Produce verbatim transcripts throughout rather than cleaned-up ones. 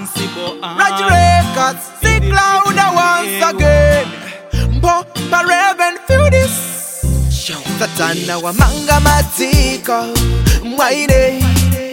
sensible. Raj Records, sing louder once again. Papa Raven, feel this. Satana wa manga matiko mwaide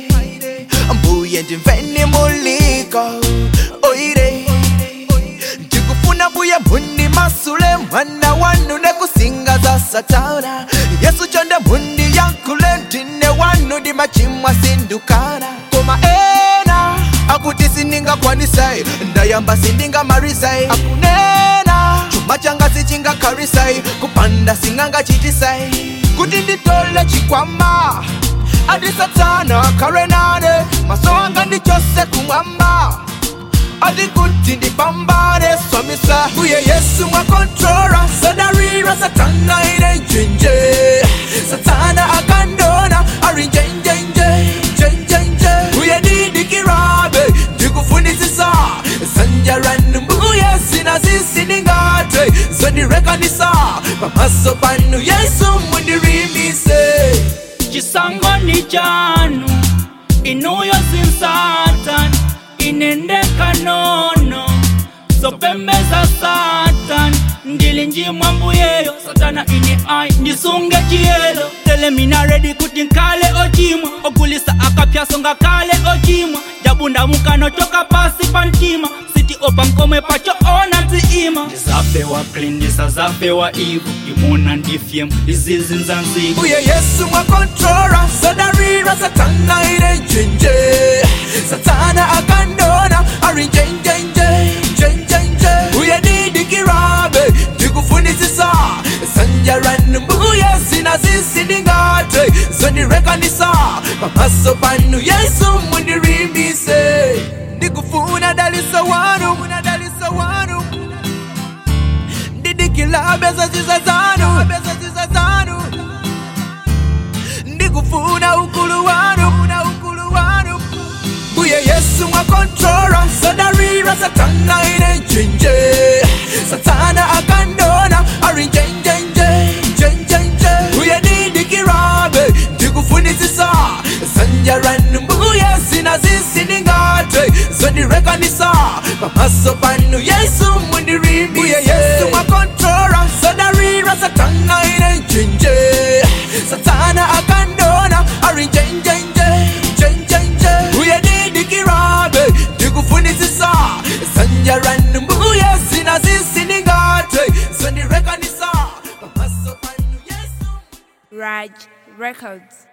mbuye ndimveni muliko oire ndikufuna buye mundi masule mwana wanu nekusinga za Satana Yesu chonde mundi yankule ndine wanu di machimwa sindukana koma ena akuti sindinga kwanisai ndayamba sindinga marisai akunena chuma changa sichinga karisai kupanda singanga chitisai kuti nditole chikwama adi Satana karenane maso anga ndichose kumwamba adi kuti ndipambane swamisa uye Yesu mwa controller sadarira Satana ine njenje Satana akandona ari njenje njenje uye didikirabe ndikufunisisa sanjaranu mbuye sina sisi ningate zonirekanisa pamaso panu Yesu mundirimisa chisango ni chanu inuyo sin Satan inendeka nono sopembeza Satan ndilinji mwambuyeyo Satana ini ai nisunge chielo telemina ready kutinkale ojimwa ogulisa akapya songa kale ojimwa jabunda mukano choka pasi pantima siti opa mkome pacho ona tiima disafe wa clean disazafe wa evil imuna ndifiem disease nzanzi uye Yesu mwa controller sadarira Satana ine njenje Satana akandona ari njenje njenje uye didikirabe ndikufunisisa sanjaranu mbuye sina sisi ningate zonirekanisa pamaso panu Yesu mundirimisa ndikufuna dalisa wanu dalisa wanu didikila beza zizazanu beza zizazanu ndikufuna ukulu wanu ukulu wanu uye Yesu mwa controller sadarira Satana ine njenje Satana akandona ari njenje njenje uye didikirabe ndikufunisisa sanjaranu mbuye sina sisi ningate zonirekanisa pamaso panu Yesu mundirimisa uye Yesu mwa controller sadarira Satana ine njenje Satana akandona ari njenje njenje uye didikirabe ndikufunisisa sanjaranu mbuye sina sisi ningate zonirekanisa pamaso panu Yesu Raj Records.